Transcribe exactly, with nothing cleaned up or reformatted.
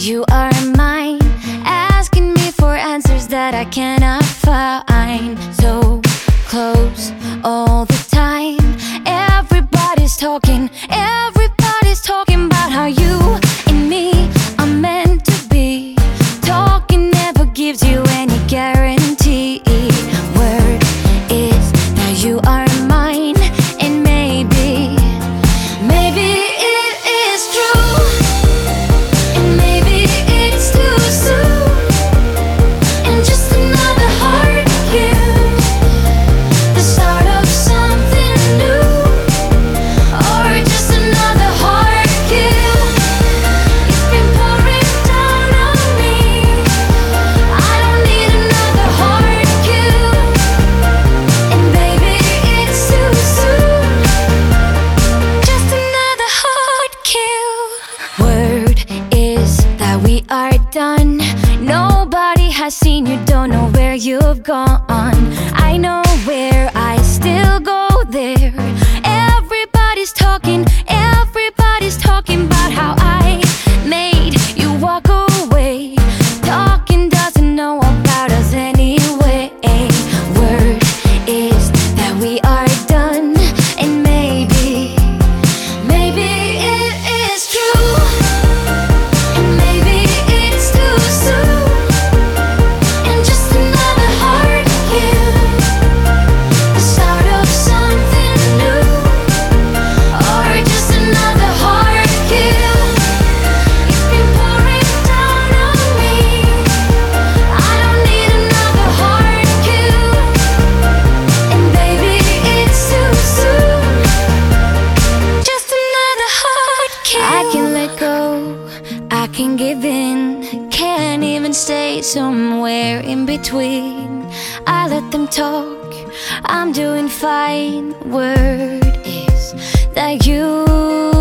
you are mine, asking me for answers that I cannot find. So close all the time, everybody's talking, everybody's talking about how you and me are meant to be. Talking never gives you any guarantee. Word is that you are mine, and maybe, maybe it is true, and maybe it's too soon, and just another heart cue, the start of something new, or just another heart cue. It's been pouring down on me, I don't need another heart cue, and baby it's too soon, just another heart cue. Word is that we are done, nobody has seen you, don't know where you've gone. I know where, I still go there. Everybody's talking, everybody's talking about how I made you walk away. Talking doesn't know about us anyway. Word is that we are done, and maybe, maybe it is true, and maybe it's too soon, and just another heart cue, the start of something new, or just another heart cue. It's been pouring down on me, I don't need another heart cue, and baby it's too soon, just another heart cue. I can let go, I can give in, can't even stay somewhere in between. I let them talk, I'm doing fine. Word is that you